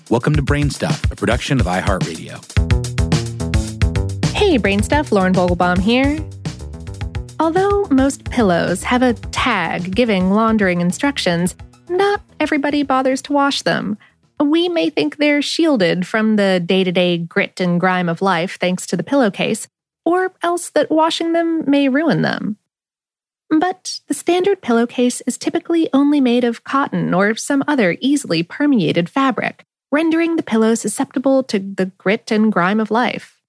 Welcome to Brainstuff, a production of iHeartRadio. Hey, Brainstuff, Lauren Vogelbaum here. Although most pillows have a tag giving laundering instructions, not everybody bothers to wash them. We may think they're shielded from the day-to-day grit and grime of life thanks to the pillowcase, or else that washing them may ruin them. But the standard pillowcase is typically only made of cotton or some other easily permeated fabric, rendering the pillow susceptible to the grit and grime of life.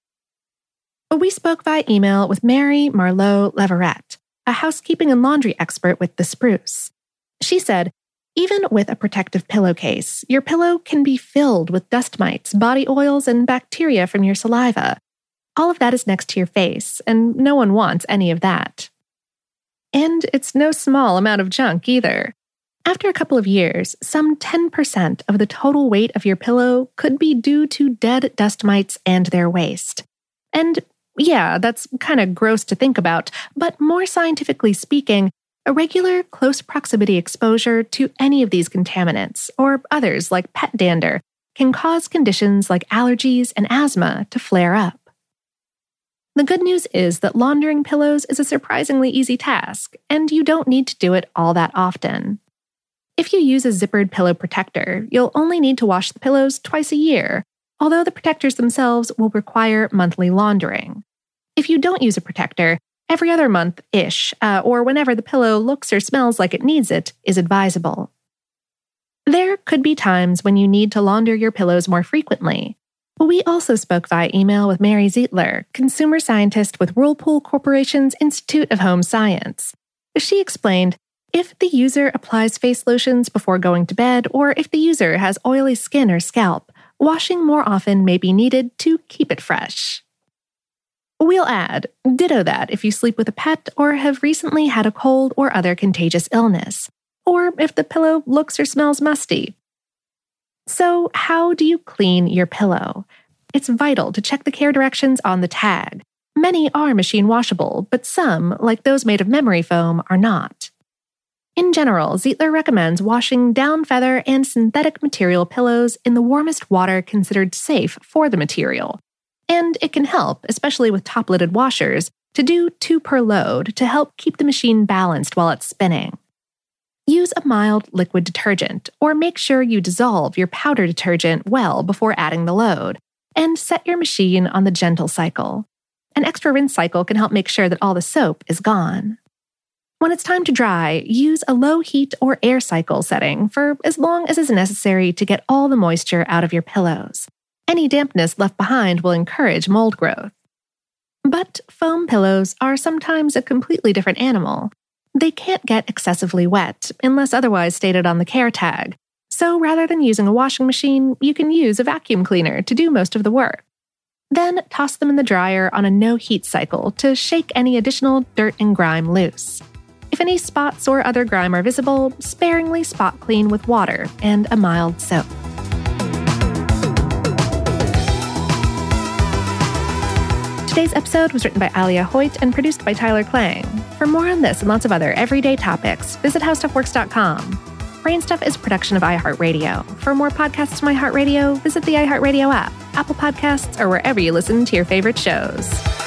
We spoke via email with Mary Marlowe Leverett, a housekeeping and laundry expert with The Spruce. She said, even with a protective pillowcase, your pillow can be filled with dust mites, body oils, and bacteria from your saliva. All of that is next to your face, and no one wants any of that. And it's no small amount of junk either. After a couple of years, some 10% of the total weight of your pillow could be due to dead dust mites and their waste. And yeah, that's kind of gross to think about, but more scientifically speaking, a regular close proximity exposure to any of these contaminants, or others like pet dander, can cause conditions like allergies and asthma to flare up. The good news is that laundering pillows is a surprisingly easy task, and you don't need to do it all that often. If you use a zippered pillow protector, you'll only need to wash the pillows twice a year, although the protectors themselves will require monthly laundering. If you don't use a protector, every other month-ish, or whenever the pillow looks or smells like it needs it, is advisable. There could be times when you need to launder your pillows more frequently. We also spoke via email with Mary Zietler, consumer scientist with Whirlpool Corporation's Institute of Home Science. She explained, if the user applies face lotions before going to bed, or if the user has oily skin or scalp, washing more often may be needed to keep it fresh. We'll add, ditto that if you sleep with a pet or have recently had a cold or other contagious illness, or if the pillow looks or smells musty. So, how do you clean your pillow? It's vital to check the care directions on the tag. Many are machine washable, but some, like those made of memory foam, are not. In general, Zietler recommends washing down feather and synthetic material pillows in the warmest water considered safe for the material. And it can help, especially with top-lidded washers, to do 2 per load to help keep the machine balanced while it's spinning. Use a mild liquid detergent, or make sure you dissolve your powder detergent well before adding the load, and set your machine on the gentle cycle. An extra rinse cycle can help make sure that all the soap is gone. When it's time to dry, use a low heat or air cycle setting for as long as is necessary to get all the moisture out of your pillows. Any dampness left behind will encourage mold growth. But foam pillows are sometimes a completely different animal. They can't get excessively wet, unless otherwise stated on the care tag. So rather than using a washing machine, you can use a vacuum cleaner to do most of the work. Then toss them in the dryer on a no-heat cycle to shake any additional dirt and grime loose. If any spots or other grime are visible, sparingly spot clean with water and a mild soap. Today's episode was written by Alia Hoyt and produced by Tyler Klang. For more on this and lots of other everyday topics, visit howstuffworks.com. Brainstuff is a production of iHeartRadio. For more podcasts from iHeartRadio, visit the iHeartRadio app, Apple Podcasts, or wherever you listen to your favorite shows.